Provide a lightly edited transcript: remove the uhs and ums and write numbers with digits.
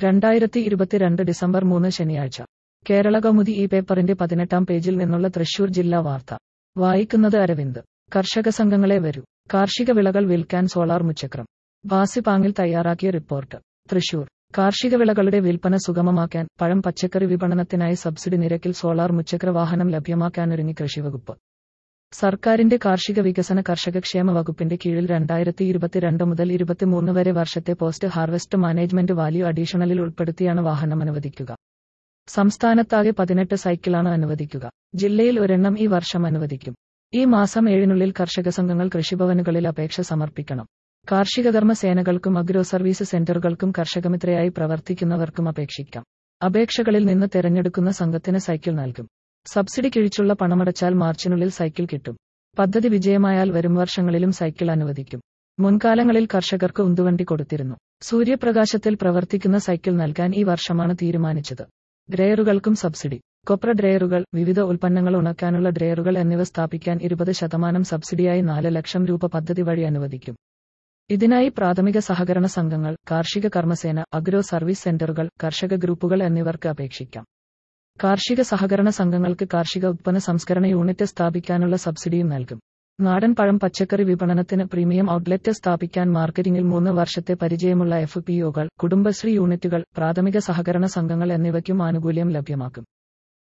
2022 December 3 ശനിയാഴ്ച കേരളകൗമുദി ഈ പേപ്പറിന്റെ 18-ാം പേജിൽ നിന്നുള്ള തൃശൂർ ജില്ലാ വാർത്ത വായിക്കുന്നത് അരവിന്ദ്. കർഷക സംഘങ്ങളെ വരൂ, കാർഷിക വിളകൾ വിൽക്കാൻ സോളാർ മുച്ചക്രം. ബാസിപാങ്ങിൽ തയ്യാറാക്കിയ റിപ്പോർട്ട്. തൃശൂർ. കാർഷിക വിളകളുടെ വിൽപ്പന സുഗമമാക്കാൻ പഴം പച്ചക്കറി വിപണനത്തിനായി സബ്സിഡി നിരക്കിൽ സോളാർ മുച്ചക്ര വാഹനം ലഭ്യമാക്കാനൊരുങ്ങി കൃഷിവകുപ്പ്. സർക്കാരിന്റെ കാർഷിക വികസന കർഷകക്ഷേമ വകുപ്പിന്റെ കീഴിൽ 2022 മുതൽ 23 വരെ വർഷത്തെ പോസ്റ്റ് ഹാർവെസ്റ്റ് മാനേജ്മെന്റ് വാല്യൂ അഡീഷണലിൽ ഉൾപ്പെടുത്തിയാണ് വാഹനം അനുവദിക്കുക. സംസ്ഥാനത്താകെ 18 സൈക്കിളാണ് അനുവദിക്കുക. ജില്ലയിൽ ഒരെണ്ണം ഈ വർഷം അനുവദിക്കും. ഈ മാസം 7-നുള്ളിൽ കർഷക സംഘങ്ങൾ കൃഷിഭവനുകളിൽ അപേക്ഷ സമർപ്പിക്കണം. കാർഷിക കർമ്മ സേനകൾക്കും അഗ്രോ സർവീസ് സെന്ററുകൾക്കും കർഷകമിത്രയായി പ്രവർത്തിക്കുന്നവർക്കും അപേക്ഷിക്കാം. അപേക്ഷകളിൽ നിന്ന് തെരഞ്ഞെടുക്കുന്ന സംഘത്തിന് സൈക്കിൾ നൽകും. സബ്സിഡി കിഴിച്ചുള്ള പണമടച്ചാൽ മാർച്ചിനുള്ളിൽ സൈക്കിൾ കിട്ടും. പദ്ധതി വിജയമായാൽ വരും വർഷങ്ങളിലും സൈക്കിൾ അനുവദിക്കും. മുൻകാലങ്ങളിൽ കർഷകർക്ക് ഉന്തുവണ്ടി കൊടുത്തിരുന്നു. സൂര്യപ്രകാശത്തിൽ പ്രവർത്തിക്കുന്ന സൈക്കിൾ നൽകാൻ ഈ വർഷമാണ് തീരുമാനിച്ചത്. ഡ്രയറുകൾക്കും സബ്സിഡി. കൊപ്ര ഡ്രയറുകൾ, വിവിധ ഉൽപ്പന്നങ്ങൾ ഉണക്കാനുള്ള ഡ്രയറുകൾ എന്നിവ സ്ഥാപിക്കാൻ 20% സബ്സിഡിയായി 4 ലക്ഷം രൂപ പദ്ധതി വഴി അനുവദിക്കും. ഇതിനായി പ്രാഥമിക സഹകരണ സംഘങ്ങൾ, കാർഷിക കർമ്മസേന, അഗ്രോ സർവീസ് സെന്ററുകൾ, കർഷക ഗ്രൂപ്പുകൾ എന്നിവർക്ക് അപേക്ഷിക്കാം. കാർഷിക സഹകരണ സംഘങ്ങൾക്ക് കാർഷിക ഉത്പന്ന സംസ്കരണ യൂണിറ്റ് സ്ഥാപിക്കാനുള്ള സബ്സിഡിയും നൽകും. നാടൻ പഴം പച്ചക്കറി വിപണനത്തിന് പ്രീമിയം ഔട്ട്ലെറ്റ് സ്ഥാപിക്കാൻ മാർക്കറ്റിംഗിൽ 3 വർഷത്തെ പരിചയമുള്ള FPOകൾ, കുടുംബശ്രീ യൂണിറ്റുകൾ, പ്രാഥമിക സഹകരണ സംഘങ്ങൾ എന്നിവയ്ക്കും ആനുകൂല്യം ലഭ്യമാക്കും.